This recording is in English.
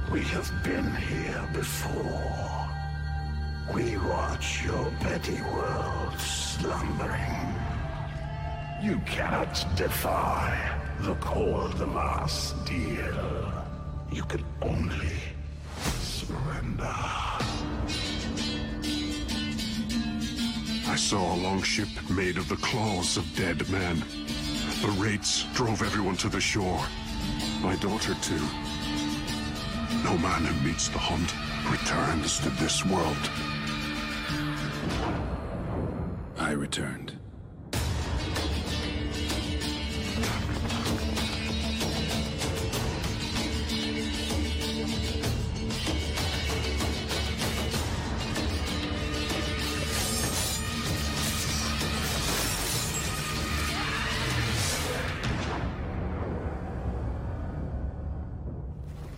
We have been here before. We watch your petty world slumbering. You cannot defy the cold of our steel. You can only surrender. I saw a longship made of the claws of dead men. The wraiths drove everyone to the shore. My daughter, too. No man who meets the hunt returns to this world. I returned.